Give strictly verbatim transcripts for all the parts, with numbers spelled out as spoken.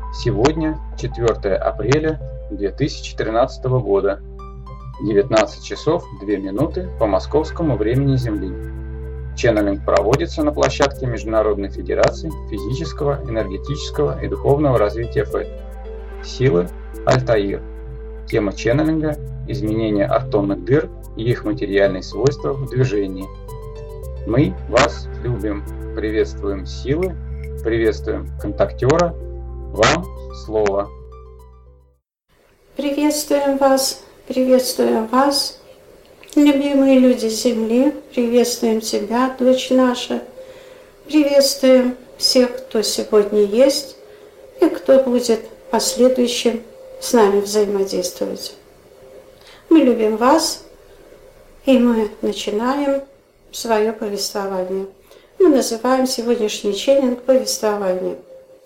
Сегодня четвёртое апреля две тысячи тринадцатого года, девятнадцать часов две минуты по московскому времени Земли. Ченнелинг проводится на площадке Международной Федерации физического, энергетического и духовного развития ФЭД. Силы Альтаир. Тема ченнелинга – изменение ортонных дыр и их материальные свойства в движении. Мы вас любим, приветствуем силы, приветствуем контактера. Вам слово. Приветствуем вас, приветствуем вас, любимые люди Земли, приветствуем тебя, дочь наша, приветствуем всех, кто сегодня есть и кто будет в последующем с нами взаимодействовать. Мы любим вас, и мы начинаем свое повествование. Мы называем сегодняшний ченнелинг повествование.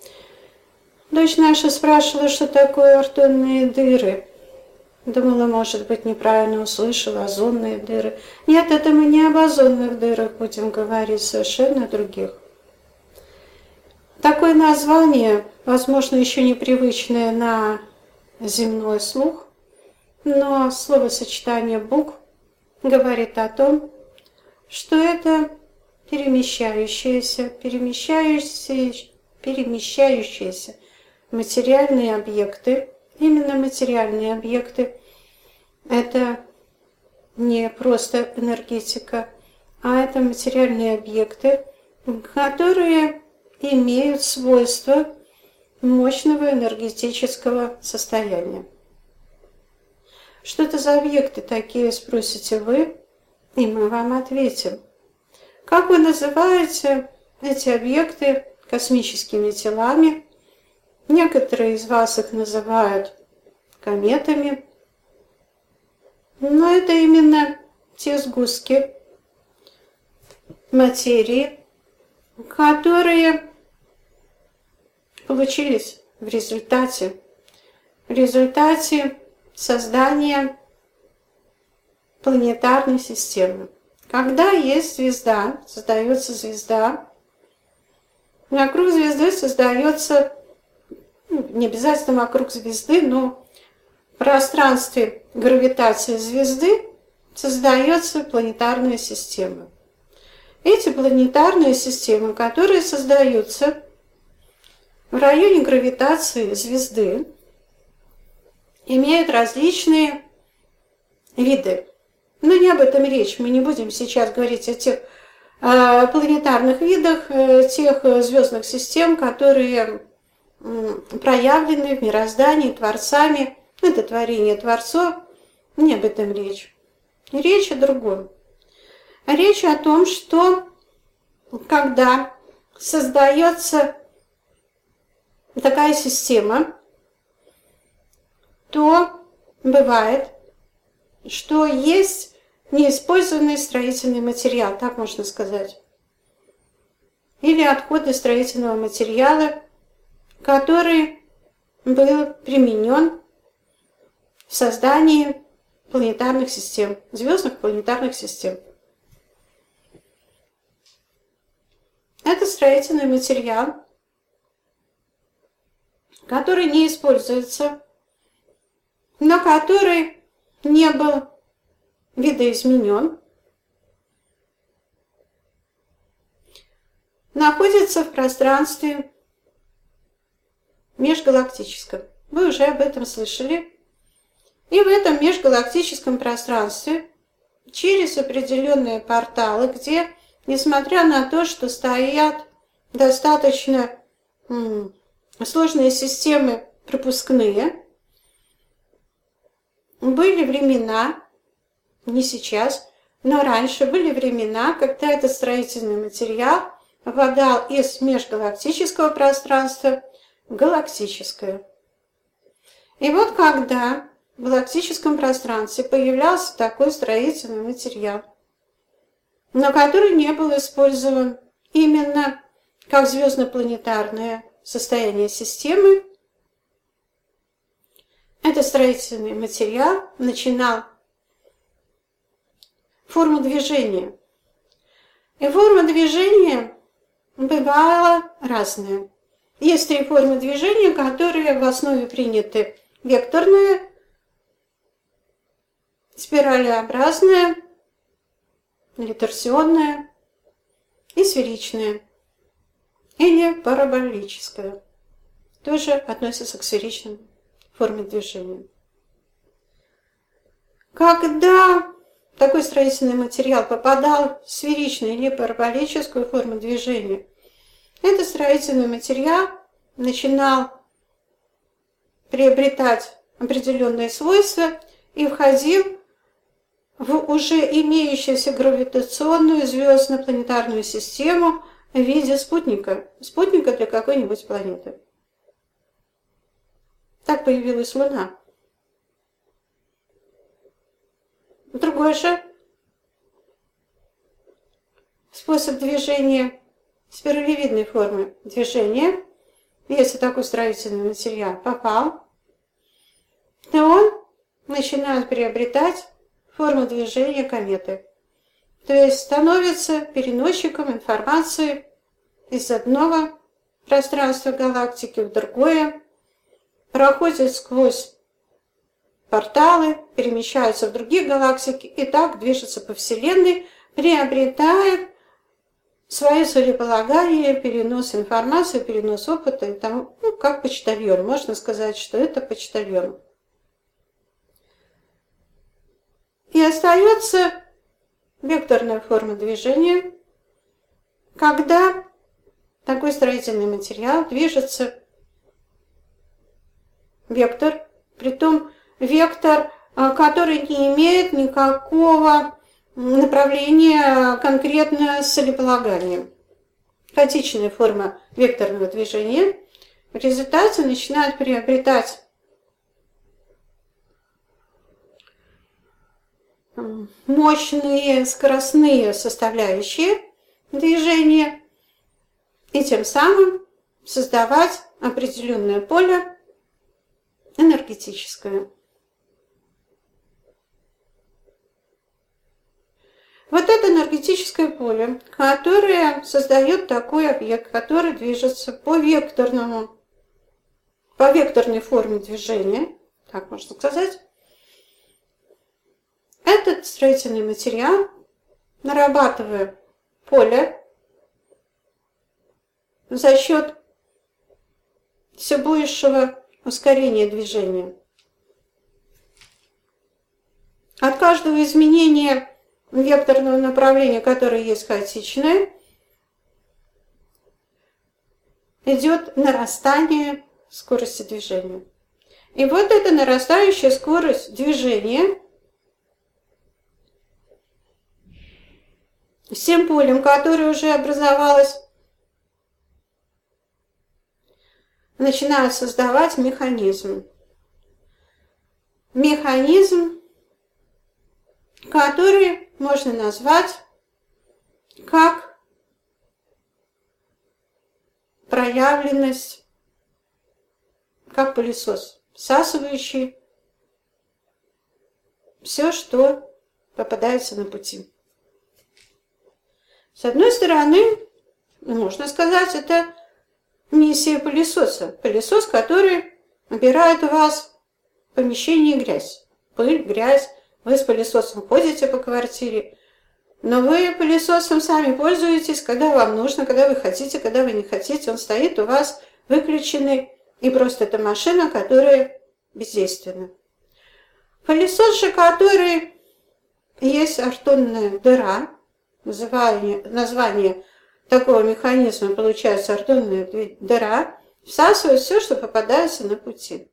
Дочь наша спрашивала, что такое ортонные дыры. Думала, может быть, неправильно услышала, озонные дыры. Нет, это мы не об озонных дырах будем говорить, совершенно других. Такое название, возможно, еще непривычное на земной слух, но словосочетание букв говорит о том, что это перемещающиеся, перемещающиеся, перемещающиеся материальные объекты. Именно материальные объекты – это не просто энергетика, а это материальные объекты, которые имеют свойства мощного энергетического состояния. Что это за объекты такие, спросите вы, и мы вам ответим. Как вы называете эти объекты космическими телами? Некоторые из вас их называют кометами, но это именно те сгустки материи, которые получились в результате, в результате создания планетарной системы. Когда есть звезда, создается звезда, вокруг звезды создается, не обязательно вокруг звезды, но в пространстве гравитации звезды создается планетарная система. Эти планетарные системы, которые создаются в районе гравитации звезды, имеют различные виды. Но не об этом речь. Мы не будем сейчас говорить о тех э, планетарных видах, э, тех звездных систем, которые э, проявлены в мироздании творцами. Это творение творцов. Не об этом речь. Речь о другом. Речь о том, что когда создается такая система, то бывает, что есть неиспользованный строительный материал, так можно сказать, или отходы строительного материала, который был применен в создании планетарных систем, звездных планетарных систем. Это строительный материал, который не используется, но который не был видоизменен, находится в пространстве межгалактическом. Вы уже об этом слышали. И в этом межгалактическом пространстве через определенные порталы, где, несмотря на то, что стоят достаточно м, сложные системы пропускные, были времена, не сейчас, но раньше были времена, когда этот строительный материал попадал из межгалактического пространства в галактическое. И вот когда в галактическом пространстве появлялся такой строительный материал, но который не был использован именно как звездно-планетарное состояние системы, этот строительный материал начинал форму движения. И форма движения бывала разная. Есть три формы движения, которые в основе приняты: векторная, спиралеобразная, или торсионная и сферичная, или параболическая. Тоже относится к сферичным форме движения. Когда такой строительный материал попадал в сферичную или параболическую форму движения, этот строительный материал начинал приобретать определенные свойства и входил в уже имеющуюся гравитационную звездно-планетарную систему в виде спутника, спутника для какой-нибудь планеты. Так появилась Луна. Другой же способ движения, спиралевидной формы движения, если такой строительный материал попал, то он начинает приобретать форму движения кометы. То есть становится переносчиком информации из одного пространства галактики в другое, проходит сквозь порталы, перемещаются в другие галактики и так движется по Вселенной, приобретает свое целеполагание, перенос информации, перенос опыта, и там, ну, как почтальон. Можно сказать, что это почтальон. И остается векторная форма движения, когда такой строительный материал движется вектор, притом вектор, который не имеет никакого направления конкретно с целеполаганием. Хаотичная форма векторного движения в результате начинает приобретать мощные скоростные составляющие движения и тем самым создавать определенное поле энергетическое. Вот это энергетическое поле, которое создает такой объект, который движется по векторному, по векторной форме движения, так можно сказать. Этот строительный материал, нарабатывая поле за счет все большего ускорения движения, от каждого изменения векторного направления, которое есть хаотичное, идет нарастание скорости движения. И вот эта нарастающая скорость движения с тем полем, которое уже образовалось, начинает создавать механизм. Механизм, который можно назвать как проявленность, как пылесос, всасывающий все, что попадается на пути. С одной стороны, можно сказать, это миссия пылесоса. Пылесос, который убирает у вас в помещении грязь. Пыль, грязь. Вы с пылесосом ходите по квартире, но вы пылесосом сами пользуетесь, когда вам нужно, когда вы хотите, когда вы не хотите. Он стоит у вас выключенный, и просто это машина, которая бездейственна. Пылесос же, который есть артонная дыра, название, название такого механизма получается артонная дыра, всасывает все, что попадается на пути.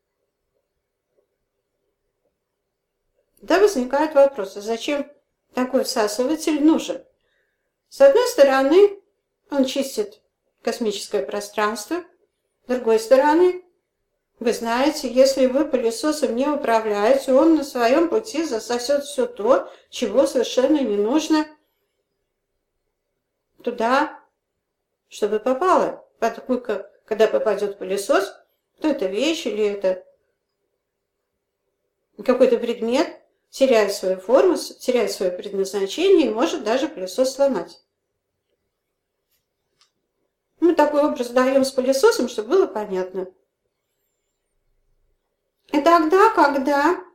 Да, возникает вопрос, а зачем такой всасыватель нужен? С одной стороны, он чистит космическое пространство, с другой стороны, вы знаете, если вы пылесосом не управляете, он на своем пути засосет все то, чего совершенно не нужно туда, чтобы попало. Поскольку, когда попадет пылесос, то это вещь или это какой-то предмет, теряет свою форму, теряет свое предназначение и может даже пылесос сломать. Мы такой образ даем с пылесосом, чтобы было понятно. И тогда, когда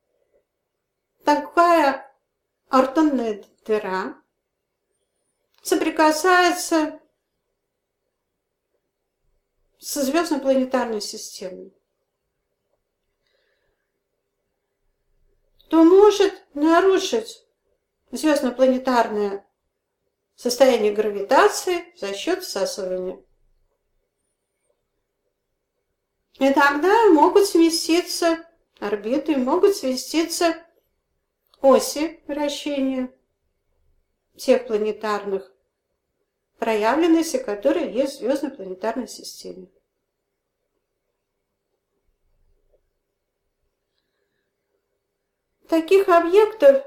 такая артонная дыра соприкасается со звездно-планетарной системой, то может нарушить звездно-планетарное состояние гравитации за счет всасывания. И тогда могут сместиться орбиты, могут сместиться оси вращения всех планетарных проявленностей, которые есть в звездно-планетарной системе. Таких объектов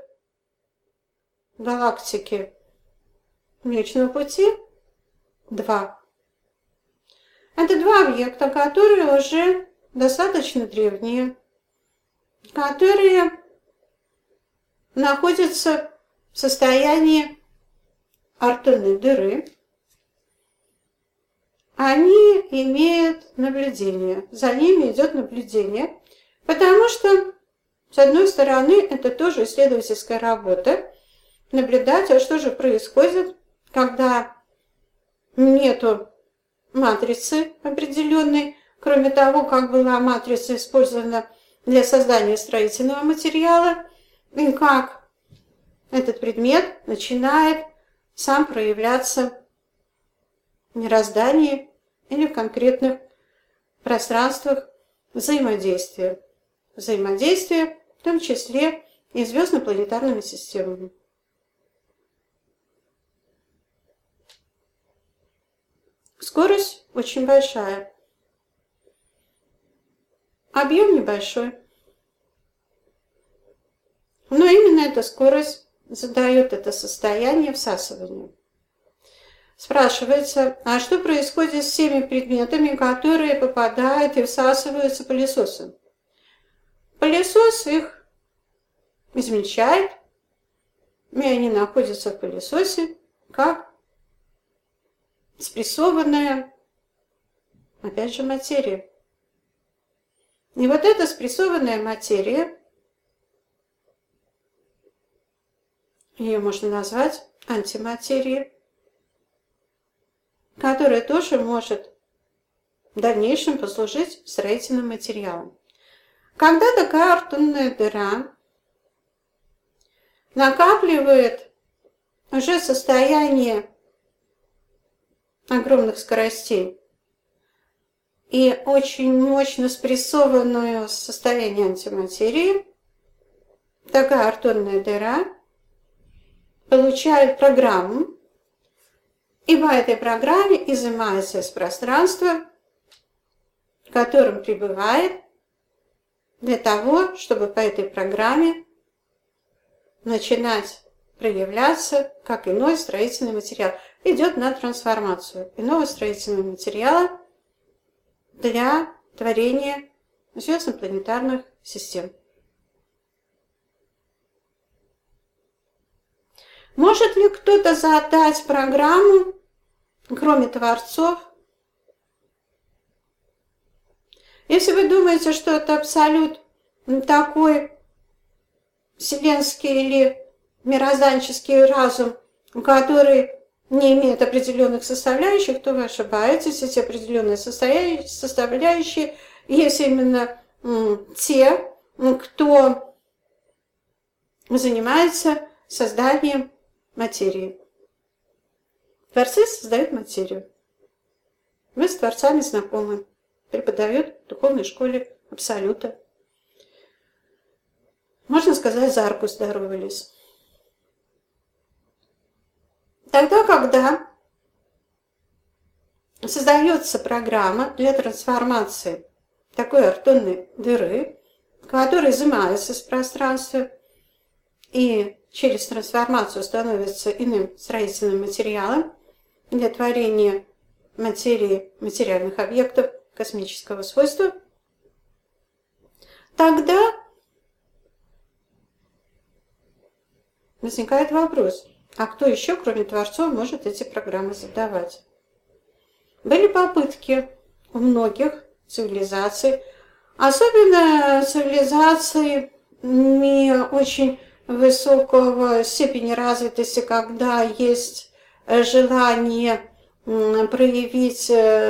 галактики Млечного Пути два. Это два объекта, которые уже достаточно древние, которые находятся в состоянии артонной дыры. Они имеют наблюдение, за ними идет наблюдение, потому что, с одной стороны, это тоже исследовательская работа, наблюдать, а что же происходит, когда нету матрицы определенной, кроме того, как была матрица использована для создания строительного материала, и как этот предмет начинает сам проявляться в мироздании или в конкретных пространствах взаимодействия. Взаимодействия, в том числе и звездно-планетарными системами. Скорость очень большая. Объем небольшой. Но именно эта скорость задает это состояние всасывания. Спрашивается, а что происходит с теми предметами, которые попадают и всасываются пылесосом? Пылесос их измельчает, и они находятся в пылесосе как спрессованная, опять же, материя. И вот эта спрессованная материя, ее можно назвать антиматерией, которая тоже может в дальнейшем послужить строительным материалом. Когда такая артонная дыра накапливает уже состояние огромных скоростей и очень мощно спрессованное состояние антиматерии, такая артонная дыра получает программу, и по этой программе изымается из пространства, в котором пребывает, для того, чтобы по этой программе начинать проявляться как иной строительный материал. Идет на трансформацию иного строительного материала для творения звездно-планетарных систем. Может ли кто-то задать программу, кроме творцов? Если вы думаете, что это абсолют такой вселенский или мирозданческий разум, который не имеет определенных составляющих, то вы ошибаетесь. Эти определенные составляющие есть именно те, кто занимается созданием материи. Творцы создают материю. Вы с творцами знакомы. Преподают в духовной школе Абсолюта. Можно сказать, за руку здоровались. Тогда, когда создается программа для трансформации такой артонной дыры, которая изымается из пространства и через трансформацию становится иным строительным материалом для творения материи, материальных объектов космического свойства, тогда возникает вопрос, а кто еще, кроме творцов, может эти программы задавать? Были попытки у многих цивилизаций, особенно цивилизаций не очень высокого степени развитости, когда есть желание проявить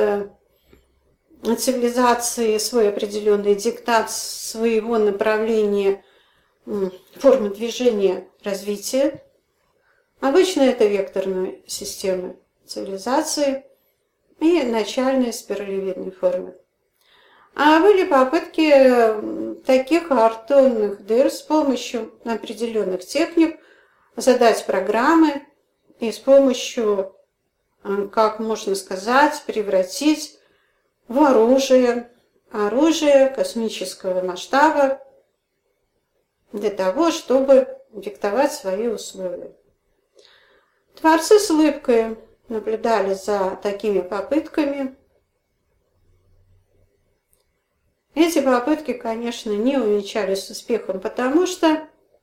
цивилизации свой определенный диктат своего направления, формы движения, развития. Обычно это векторные системы цивилизации и начальные спиралевидные формы. А были попытки таких ортонных дыр с помощью определенных техник задать программы и с помощью, как можно сказать, превратить в оружие, оружие космического масштаба для того, чтобы диктовать свои условия. Творцы с улыбкой наблюдали за такими попытками. Эти попытки, конечно, не увенчались успехом, потому что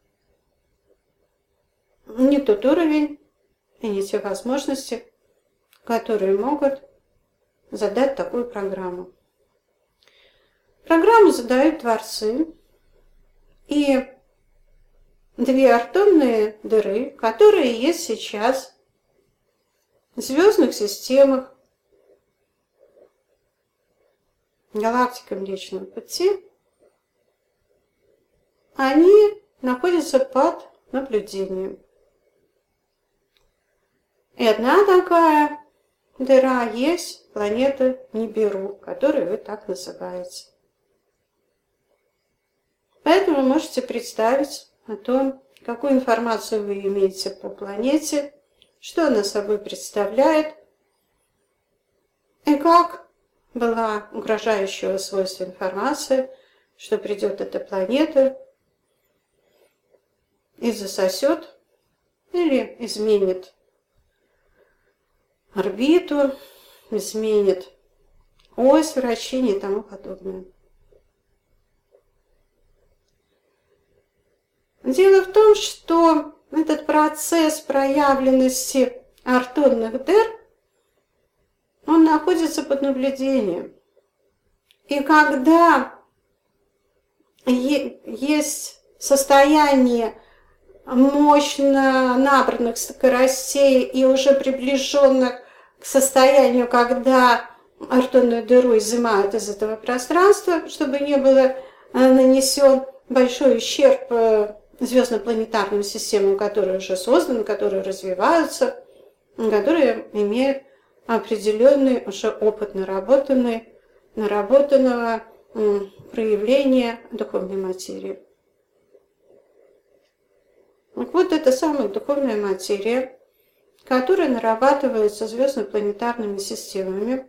не тот уровень и не те возможности, которые могут задать такую программу. Программу задают творцы, и две ортонные дыры, которые есть сейчас в звездных системах, галактикам Млечного Пути, они находятся под наблюдением. И одна такая дыра есть планета Нибиру, которую вы так называете. Поэтому вы можете представить о том, какую информацию вы имеете по планете, что она собой представляет, и как была угрожающего свойства информация, что придет эта планета и засосет или изменит орбиту, изменит ось вращения и тому подобное. Дело в том, что этот процесс проявленности ортонных дыр, он находится под наблюдением. И когда есть состояние мощно набранных скоростей и уже приближенных к состоянию, когда ортонную дыру изымают из этого пространства, чтобы не было нанесен большой ущерб звездно-планетарным системам, которые уже созданы, которые развиваются, которые имеют определенный уже опыт наработанный, наработанного проявления духовной материи. Вот эта самая духовная материя, которая нарабатывается звездно-планетарными системами,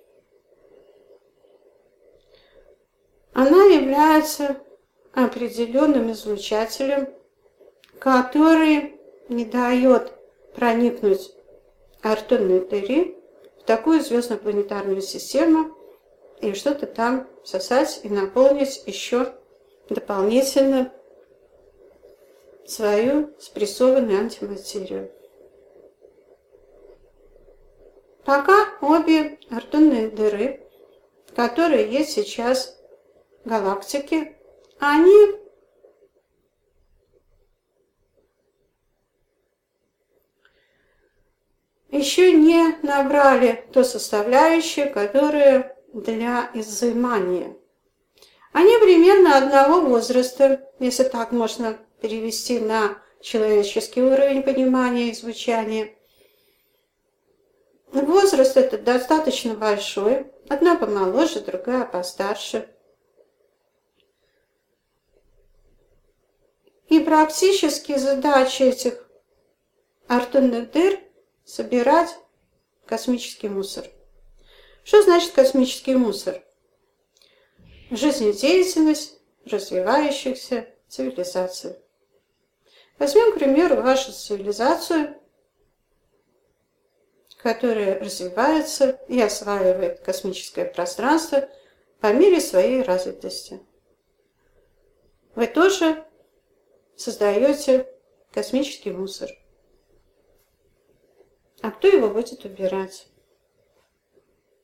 она является определенным излучателем, который не дает проникнуть ортонной дыре в такую звездно-планетарную систему и что-то там сосать и наполнить еще дополнительно свою спрессованную антиматерию. Пока обе ортонные дыры, которые есть сейчас в галактике, они еще не набрали то составляющее, которое для изымания. Они примерно одного возраста, если так можно перевести на человеческий уровень понимания и звучания. Возраст этот достаточно большой, одна помоложе, другая постарше. И практически задача этих ортонных дыр – собирать космический мусор. Что значит космический мусор? Жизнедеятельность развивающихся цивилизаций. Возьмем, к примеру, вашу цивилизацию, которая развивается и осваивает космическое пространство по мере своей развитости. Вы тоже создаете космический мусор. А кто его будет убирать?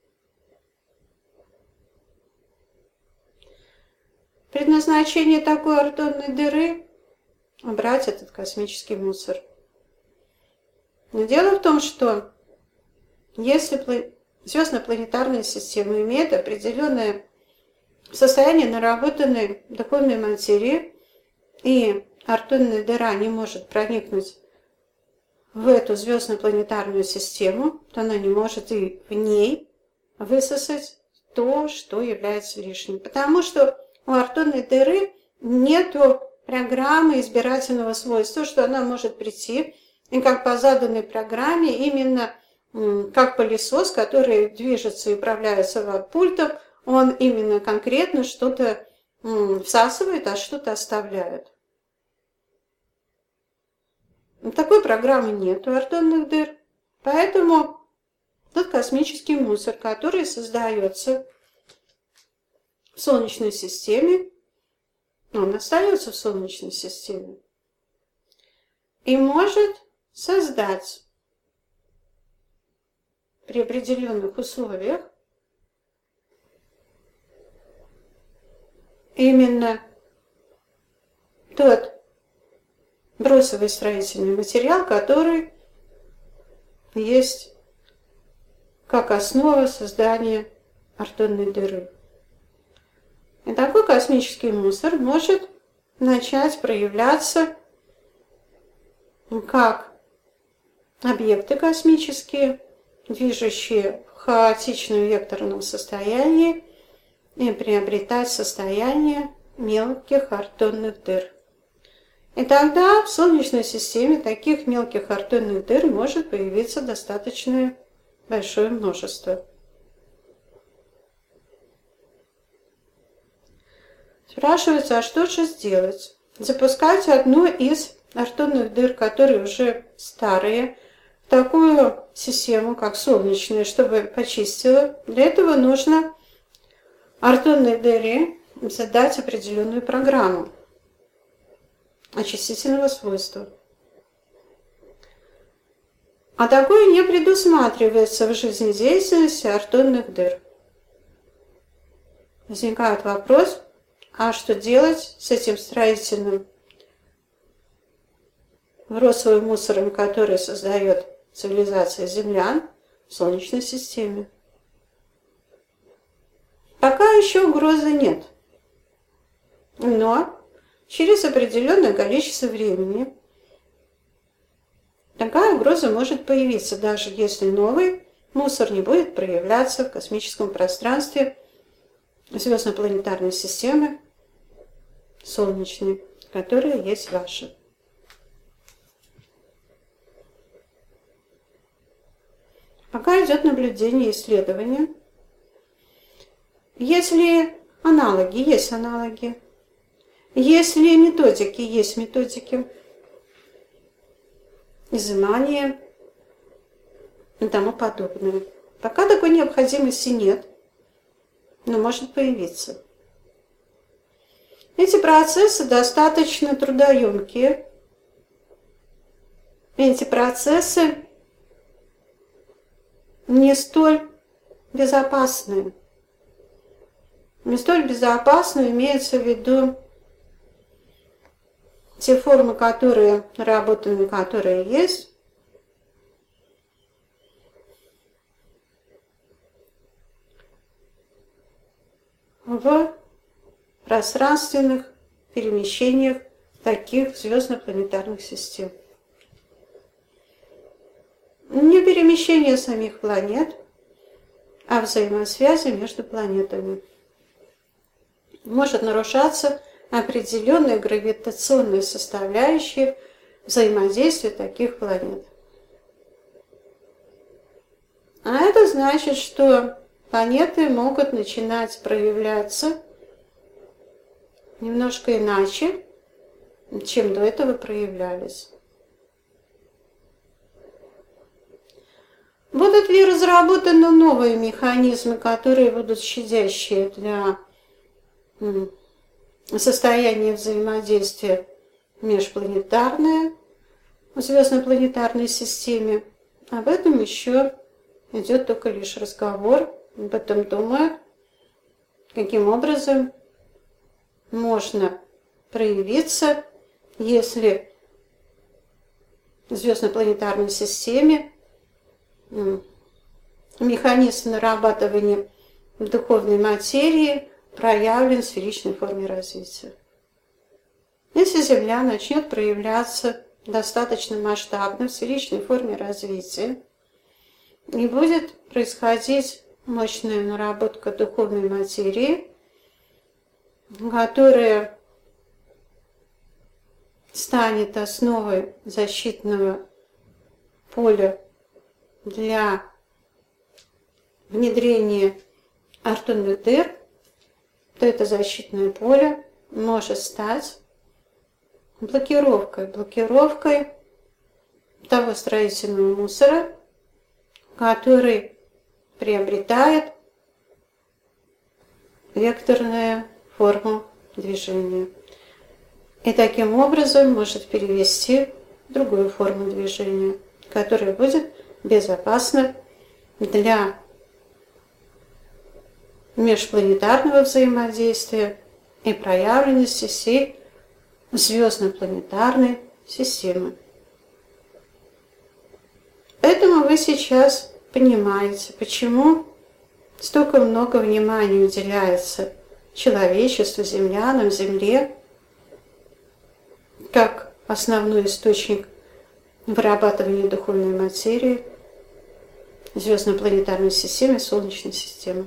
Предназначение такой ортонной дыры – убрать этот космический мусор. Но дело в том, что если звездно-планетарная система имеет определенное состояние наработанной духовной материи, и ортонная дыра не может проникнуть в эту звездно-планетарную систему, то она не может и в ней высосать то, что является лишним. Потому что у ортонной дыры нет программы избирательного свойства, что она может прийти и как по заданной программе, именно как пылесос, который движется и управляется от пультом, он именно конкретно что-то всасывает, а что-то оставляет. Такой программы нет у ортонных дыр, поэтому тот космический мусор, который создается в Солнечной системе, он остается в Солнечной системе и может создать при определенных условиях именно тот бросовый строительный материал, который есть как основа создания ортонной дыры. И такой космический мусор может начать проявляться как объекты космические, движущие в хаотичном векторном состоянии и приобретать состояние мелких ортонных дыр. И тогда в Солнечной системе таких мелких ортонных дыр может появиться достаточно большое множество. Спрашивается, а что же сделать? Запускать одну из ортонных дыр, которые уже старые, в такую систему, как солнечная, чтобы почистила. Для этого нужно ортонной дыре задать определенную программу очистительного свойства. А такое не предусматривается в жизнедеятельности ортонных дыр. Возникает вопрос, а что делать с этим строительным бросовым мусором, который создает цивилизация землян в Солнечной системе? Пока еще угрозы нет, но через определенное количество времени такая угроза может появиться, даже если новый мусор не будет проявляться в космическом пространстве звездно-планетарной системы Солнечной, которая есть ваша. Пока идет наблюдение и исследование. Если аналоги, есть аналоги. Если методики, есть методики. Изымания и тому подобное. Пока такой необходимости нет, но может появиться. Эти процессы достаточно трудоемкие. Эти процессы не столь безопасные. Не столь безопасны имеется в виду те формы, которые наработаны, которые есть, в пространственных перемещениях таких звездно-планетарных систем. Не перемещение самих планет, а взаимосвязи между планетами. Может нарушаться определенные гравитационные составляющие взаимодействия таких планет. А это значит, что планеты могут начинать проявляться немножко иначе, чем до этого проявлялись. Будут ли разработаны новые механизмы, которые будут щадящие для состояния взаимодействия межпланетарное в звездно-планетарной системе? Об этом еще идет только лишь разговор, об этом думают, каким образом можно проявиться, если в звездно-планетарной системе механизм нарабатывания духовной материи проявлен в сферичной форме развития. Если Земля начнет проявляться достаточно масштабно в сферичной форме развития, и будет происходить мощная наработка духовной материи, которая станет основой защитного поля для внедрения артонных дыр, то это защитное поле может стать блокировкой, блокировкой того строительного мусора, который приобретает векторную форму движения. И таким образом может перевести в другую форму движения, которая будет безопасна для межпланетарного взаимодействия и проявленности всей звездно-планетарной системы. Поэтому вы сейчас понимаете, почему столько много внимания уделяется человечеству, землянам, Земле, как основной источник вырабатывания духовной материи звездно-планетарной системы, Солнечной системы.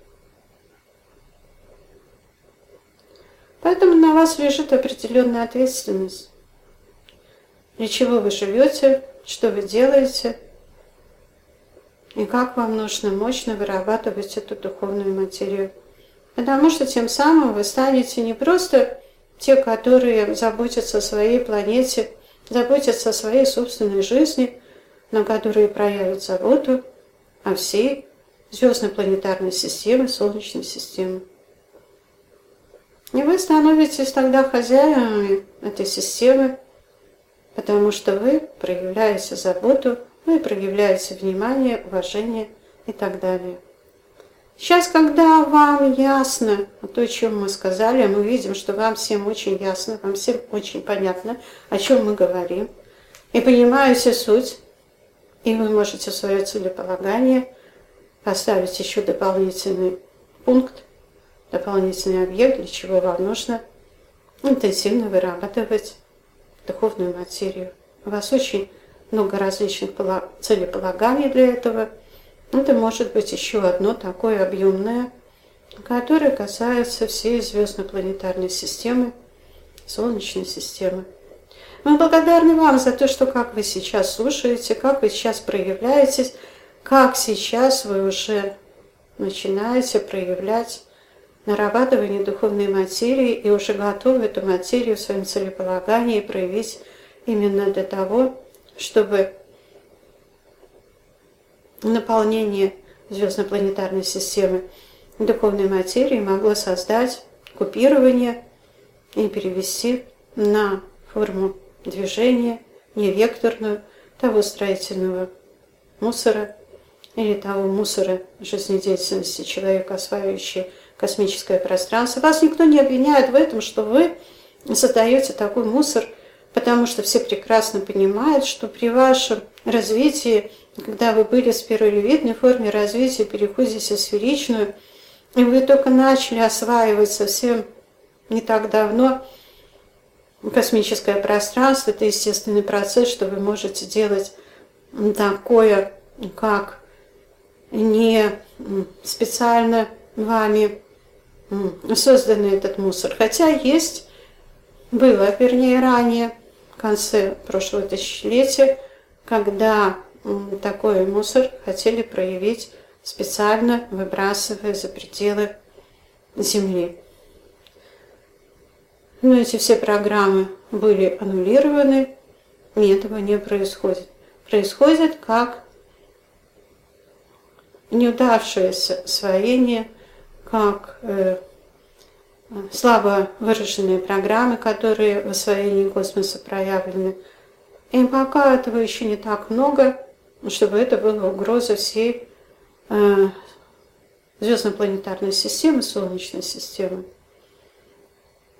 Поэтому на вас лежит определенная ответственность. Для чего вы живете, что вы делаете, и как вам нужно мощно вырабатывать эту духовную материю. Потому что тем самым вы станете не просто те, которые заботятся о своей планете, заботятся о своей собственной жизни, но которые проявят заботу о всей звездно-планетарной системе, Солнечной системы. И вы становитесь тогда хозяевами этой системы, потому что вы проявляете заботу, вы проявляете внимание, уважение и так далее. Сейчас, когда вам ясно то, о чем мы сказали, мы видим, что вам всем очень ясно, вам всем очень понятно, о чем мы говорим, и понимаете суть, и вы можете свое целеполагание поставить еще дополнительный пункт, дополнительный объект, для чего вам нужно интенсивно вырабатывать духовную материю. У вас очень много различных целеполаганий для этого. Это может быть еще одно такое объемное, которое касается всей звездно-планетарной системы, Солнечной системы. Мы благодарны вам за то, что как вы сейчас слушаете, как вы сейчас проявляетесь, как сейчас вы уже начинаете проявлять нарабатывание духовной материи и уже готовы эту материю в своем целеполагании проявить именно для того, чтобы наполнение звездно-планетарной системы духовной материи могло создать купирование и перевести на форму движения, не векторную, того строительного мусора или того мусора жизнедеятельности человека, осваивающего космическое пространство. Вас никто не обвиняет в этом, что вы создаете такой мусор, потому что все прекрасно понимают, что при вашем развитии, когда вы были в спиралевидной форме развития, переходите в сферичную, и вы только начали осваивать совсем не так давно космическое пространство, это естественный процесс, что вы можете делать такое, как не специально вами созданный этот мусор. Хотя есть, было, вернее, ранее, в конце прошлого тысячелетия, когда такой мусор хотели проявить специально, выбрасывая за пределы Земли. Но эти все программы были аннулированы, и этого не происходит. Происходит как неудавшееся освоение, как э, слабо выраженные программы, которые в освоении космоса проявлены. И пока этого еще не так много, чтобы это было угроза всей э, звездно-планетарной системы, Солнечной системы.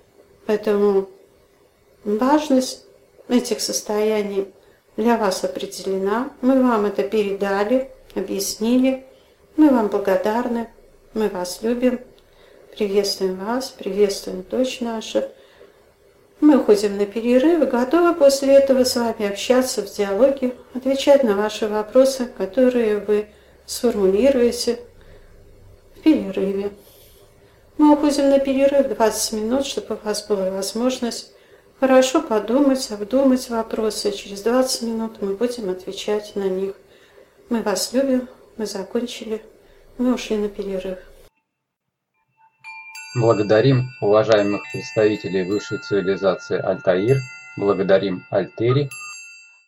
Поэтому важность этих состояний для вас определена. Мы вам это передали, объяснили. Мы вам благодарны. Мы вас любим. Приветствуем вас, приветствуем дочь нашу. Мы уходим на перерыв и готовы после этого с вами общаться в диалоге, отвечать на ваши вопросы, которые вы сформулируете в перерыве. Мы уходим на перерыв двадцать минут, чтобы у вас была возможность хорошо подумать, обдумать вопросы. Через двадцать минут мы будем отвечать на них. Мы вас любим, мы закончили, мы ушли на перерыв. Благодарим уважаемых представителей высшей цивилизации Альтаир, благодарим Альтери